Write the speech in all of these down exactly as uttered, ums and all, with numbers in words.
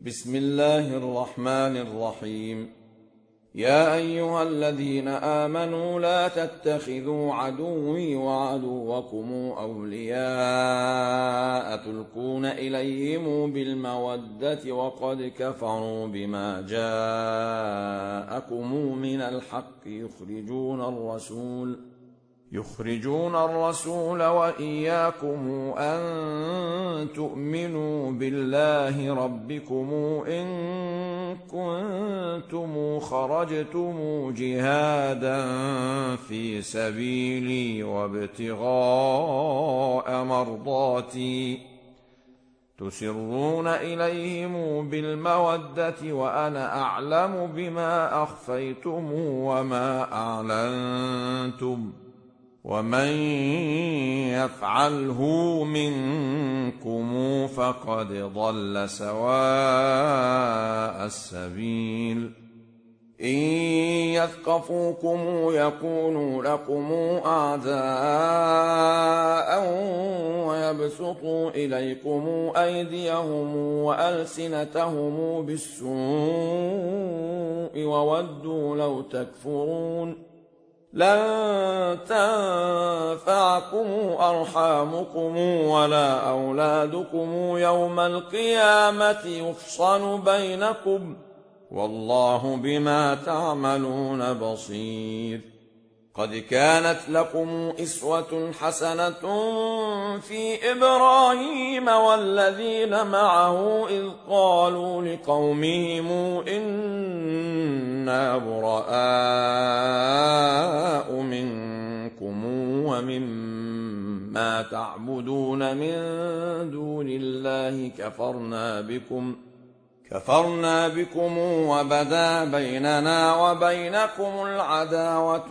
بسم الله الرحمن الرحيم. يا أيها الذين آمنوا لا تتخذوا عدوي وعدوكم أولياء تلقون إليهم بالمودة وقد كفروا بما جاءكم من الحق يخرجون الرسول يخرجون الرسول وإياكم أن تؤمنوا بالله ربكم إن كنتم خرجتم جهادا في سبيلي وابتغاء مرضاتي تسرون إليهم بالمودة وأنا أعلم بما أخفيتم وما أعلنتم ومن يفعله منكم فقد ضل سواء السبيل. إن يثقفوكم يكونوا لكم أعداء ويبسطوا إليكم أيديهم وألسنتهم بالسوء وودوا لو تكفرون. لن تنفعكم أرحامكم ولا أولادكم يوم القيامة يفصل بينكم والله بما تعملون بصير. قد كانت لكم أسوة حسنة في إبراهيم والذين معه إذ قالوا لقومهم إنا براء منكم ومما تعبدون من دون الله كفرنا بكم كفرنا بكم وبدا بيننا وبينكم العداوة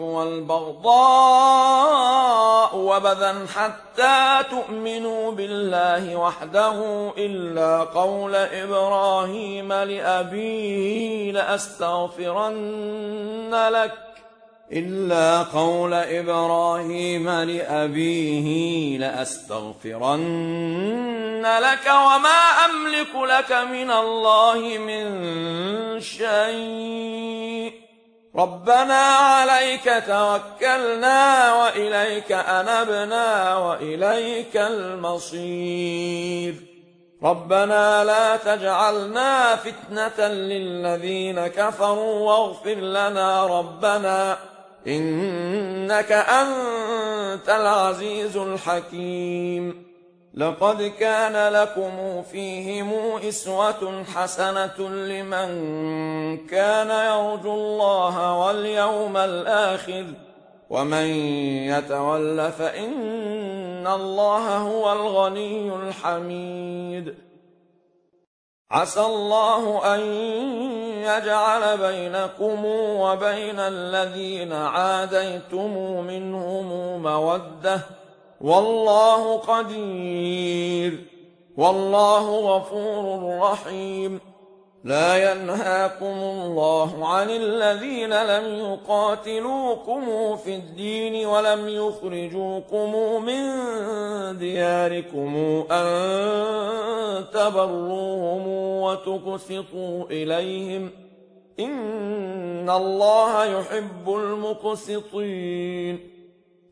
والبغضاء وبدا حتى تؤمنوا بالله وحده إلا قول إبراهيم لأبيه لأستغفرن لك إلا قول إبراهيم لأبيه لأستغفرن لك وما أملك لك من الله من شيء ربنا عليك توكلنا وإليك أنبنا وإليك المصير. ربنا لا تجعلنا فتنة للذين كفروا واغفر لنا ربنا إنك أنت العزيز الحكيم. لقد كان لكم فيهم أسوة حسنة لمن كان يرجو الله واليوم الآخر ومن يتول فإن الله هو الغني الحميد. عسى الله أن يجعل بينكم وبين الذين عاديتم منهم مودة والله قدير والله غفور رحيم. لا ينهاكم الله عن الذين لم يقاتلوكم في الدين ولم يخرجوكم من دياركم أن تبروهم وتقسطوا إليهم إن الله يحب المقسطين.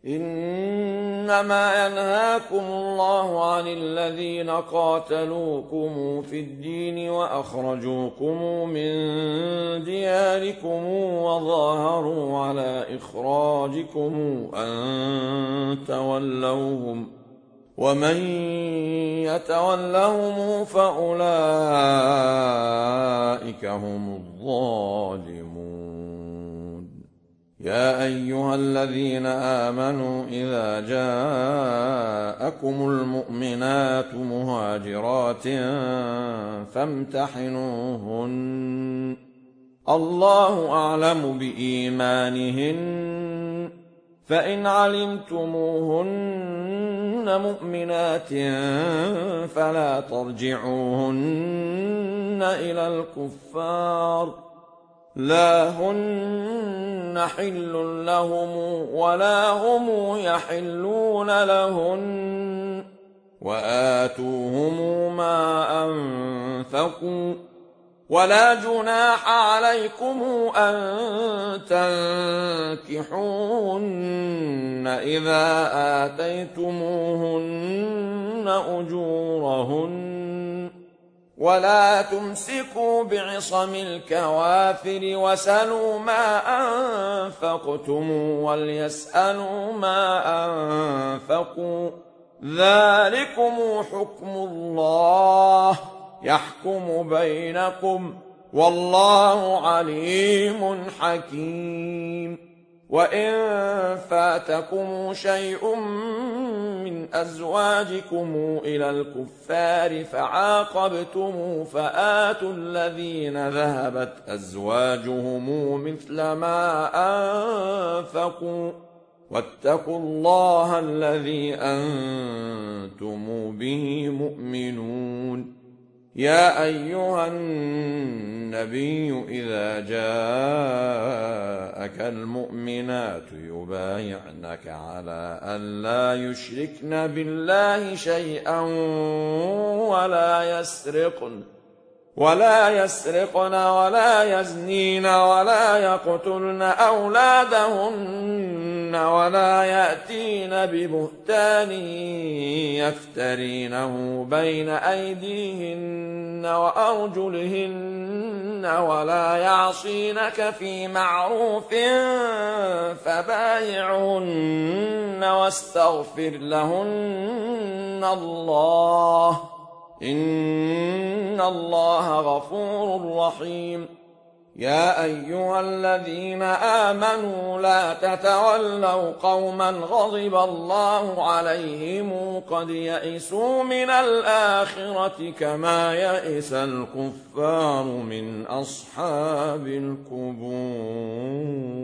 إنما ينهاكم الله عن الذين قاتلوكم في الدين وأخرجوكم من دياركم وظاهروا على إخراجكم أن تولوهم ومن يتولهم فأولئك هم الظالمون. يا أيها الذين آمنوا إذا جاءكم المؤمنات مهاجرات فامتحنوهن الله أعلم بإيمانهن فإن علمتموهن مؤمنات فلا ترجعوهن إلى الكفار لا هن حل لهم ولا هم يحلون لهن وآتوهم ما أنفقوا ولا جناح عليكم أن تنكحوهن إذا آتيتموهن أجورهن ولا تمسكوا بعصم الكوافر وسلوا ما أنفقتم وليسألوا ما أنفقوا ذلكم حكم الله يحكم بينكم والله عليم حكيم وإن فاتكم شيء من أزواجكم إلى الكفار فعاقبتم فآتوا الذين ذهبت أزواجهم مثل ما أنفقوا واتقوا الله الذي أنتم به مؤمنون يا أيها النبي إذا جاءك المؤمنات يبايعنك على أن لا يشركن بالله شيئا ولا يسرقن ولا يسرقن ولا يزنين ولا يقتلن أولادهن ولا يأتين ببهتان يفترينه بين أيديهن وأرجلهن ولا يعصينك في معروف فبايعهن واستغفر لهن الله إن الله غفور رحيم يا أيها الذين آمنوا لا تتولوا قوما غضب الله عليهم قد يئسوا من الآخرة كما يئس الكفار من أصحاب القبور.